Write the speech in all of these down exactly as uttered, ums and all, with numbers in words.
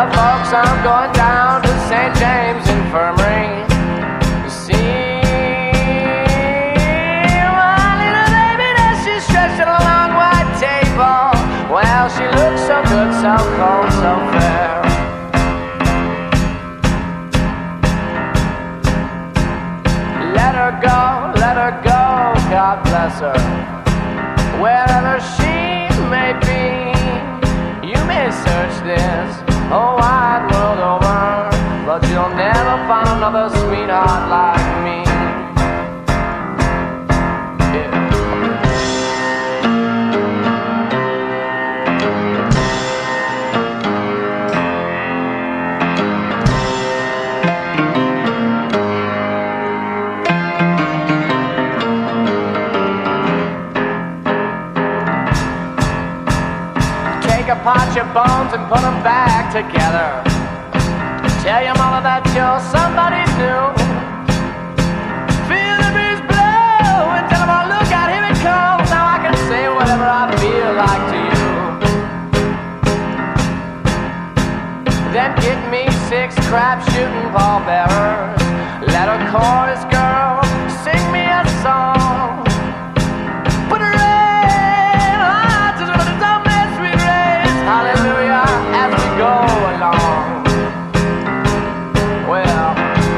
Well, folks, I'm going down to Saint James Infirmary to see my little baby that she's stretched on a long white table. Well, she looks so good, so cold, so fair. Let her go, let her go, God bless her. Wherever she may be, you may search this whole wide world over, but you'll never find another sweetheart like me. Pot your bones and put them back together. Tell your mother that you're somebody new. Feel the breeze blow and tell them, oh, look out, here it comes. Now I can say whatever I feel like to you. Then get me six crap shooting pallbearers. Let a chorus girl sing me a song. Put her in hearts as well as dumb and sweet rays. Hallelujah, as we go along. Well,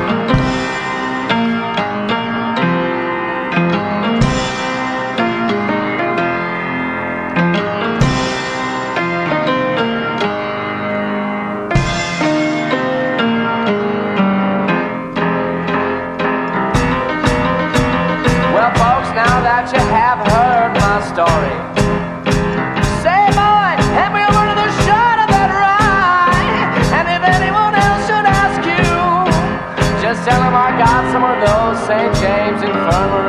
well, folks, now that you have heard my story, say, boy, hand me over to the shot of that rye. And if anyone else should ask you, just tell them I got some of those Saint James Infirmary.